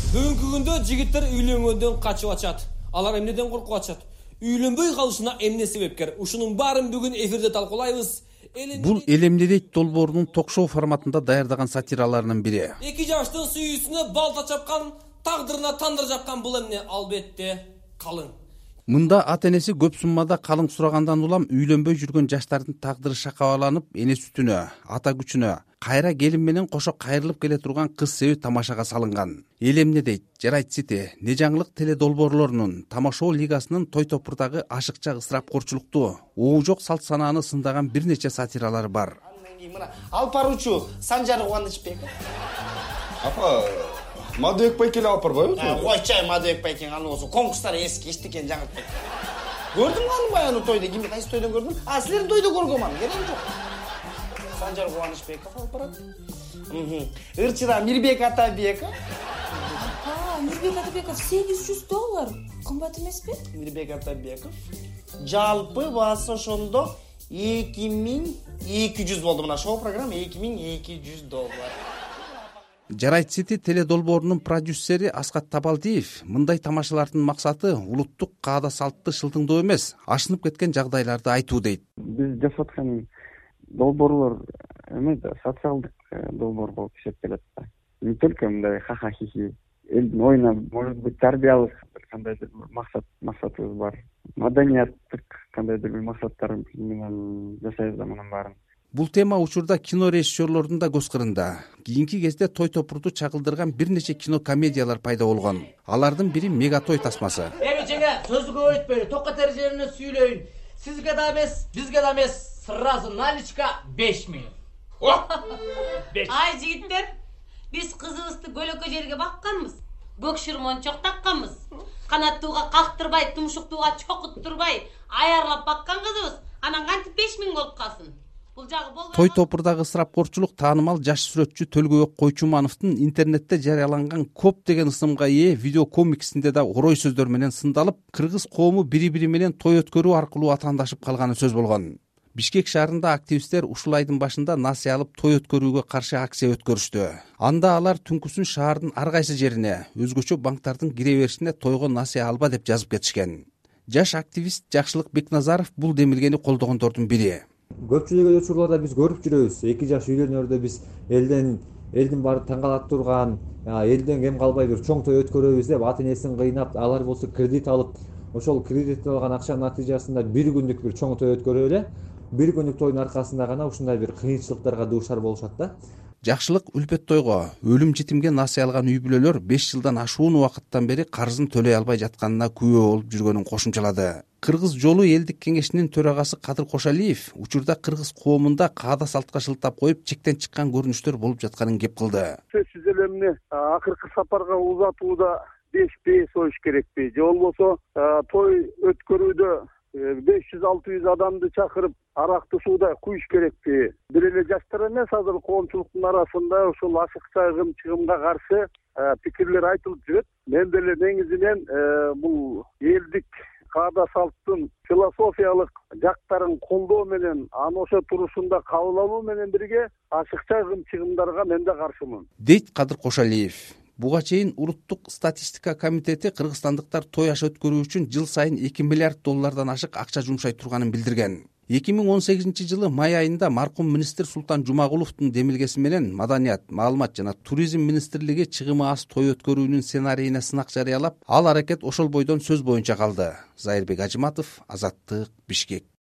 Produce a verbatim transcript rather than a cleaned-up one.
Бүгүнкү күндө жигиттер үйлөнгөндөн качып ачат. Алар эмнеден коркуп ачат? Үйлөнбөй калышына эмне себепкер? Ушунун баарын бүгүн эфирде талкуулайбыз. Бул Элемнедейт долбоорунун ток-шоу форматында даярдаган сатираларынын бири. Эки жаштын сүйүүсүнө балта чапкан, тагдырына тандыр жаккан бул эмне? Албетте калың. Мында ата-энеси көп суммада калың сурагандан улам үйлөнбөй жүргөн жаштардын тагдыры шакабаланып, эне сүтүнө, ата күчүнө, кайра келин менен кошо кайрылып келе турган кыз себи тамашага салынган. Элемнедейт, Жарайт Сити, Не жаңылык теле долбоорлорунун, Тамашоо лигасынын той топурдагы ашыкча ысырапкорчулукту, оо жок салт санааны сындаган бир нече сатиралары бар. Алып баруучу Санжар Кубанычбек. Апа, Мадыбек Байкел алып барбайбы? Койчай Мадыбек Байкең аны болсо конкурстар эски эчтекен жаңылтпайт. Көрдүң аны баягы аны тойдо, кимди кайсы тойдон көрдүң? А силердин тойдо көргөм аны, керек жок. Санжар Кубанычбеков алып барат. Ырчыда Мирбек Атабеков. А, Мирбек Атабеков сегиз жүз доллар. Кымбат эмеспи? Мирбек Атабеков. Жалпы баасы ошондо эки миң эки жүз болду. Мына шоу программа эки миң эки жүз доллар. Жарайт Сити теле долбоорунун продюсери Аскат Табалдиев мындай тамашалардын максаты улуттук каада салтты шылтыңдоо эмес, ашынып кеткен жагдайларды айтуу дейт. Биз жасап аткан долбоорлор эме да социалдык долбоор болуп эсептелет да. Не только мындай ха-ха-хи-хи, элдин оюна, может быть, тарбиялык кандайдыр бир максат, максатыбыз бар. Маданияттык кандайдыр бир максаттар менен жасайбыз да мунун баарын. Бул тема учурда кино режиссерлордун да көз кырында. Кийинки кезде той топурду чагылдырган бир нече кино комедиялар пайда болгон. Алардын бири Мегатой тасмасы. Эми жеңе сөздү көп өтпөйлү, токко тережерине сүйлөйүн. Сизге да эмес, бизге да эмес, сразу наличка беш миң. Ай жигиттер, биз кызыбызды көлөкө жерге бакканбыз. Көк шырмончок такканбыз. Канаттууга кактырбай, тумшуктууга чокуттурбай, аярлап баккан кызыбыз. Анан кантип беш миң болуп калсын? Той топурдагы ысырапкорчулук таанымал жаш сүрөтчү Төлгөбек Койчумановдун интернетте жарыяланган коп деген ысымга ээ видео комиксинде да орой сөздөр менен сындалып, кыргыз коому бири-бири менен той өткөрүү аркылуу атаандашып калганы сөз болгон. Бишкек шаарында активисттер ушул айдын башында насыя алып той өткөрүүгө каршы акция өткөрүштү. Анда алар түнкүсүн шаардын ар кайсы жерине, өзгөчө банктардын кире беришине тойго насыя алба деп жазып кетишкен. Жаш активист Жакшылык Бекназаров бул демилгени колдогондордун бири. Көпчүлүк учурларда биз көрүп жүрөбүз. Эки жаш үйлөнөрдө биз элден элдин баары таңгалап турган, элден кем калбай бир чоң той өткөрөбүз деп ата-энесин кыйнап, алар болсо кредит алып, ошол кредит алган акчанын натыйжасында бир күндүк бир чоң той өткөрөп эле, бир күндүк тойдун аркасында гана ушундай бир кыйынчылыктарга дуушар болушат да. Жакшылык үлпөт тойго өлүм жетимге насыя алган үй бүлөлөр беш жылдан ашуун убакыттан бери карызын төлөй албай жатканына күбө болуп жүргөнүн кошумчалады. Кыргыз жолу элдик кеңешинин төрагасы Кадыр Кошалиев учурда кыргыз коомунда каада салтка шылтап коюп чектен чыккан көрүнүштөр болуп жатканын кеп кылды. Сөзсүз эле эмне акыркы сапарга узатууда беш бей союш керекпи? Же болбосо той өткөрүүдө беш жүз алты жүз адамды чакырып аракты сууда куюш керекпи? Бир эле жаштар эмес, азыр коомчулуктун арасында ушул ашыкча ыгым-чыгымга каршы пикирлер айтылып жүрөт. Мен деле негизинен бул элдик каада салттын философиялык жактарын колдоо менен, аны ошо турушунда кабыл алуу менен бирге ашыкча ыгым-чыгымдарга мен да каршымын, дейт Кадыр Кошалиев. Буга чейин Улуттук статистика комитети кыргызстандыктар той аш өткөрүү үчүн жыл сайын эки миллиард доллардан ашык акча жумшай турганын билдирген. эки миң он сегизинчи жылы май айында маркум министр Султан Жумагуловдун демилгеси менен Маданият, Маалымат жана Туризм министрлиги чыгымы аз той өткөрүүнүн сценарийине сынак жарыялап, ал аракет ошол бойдон сөз боюнча калды. Зайырбек Ажыматов, Азаттык, Бишкек.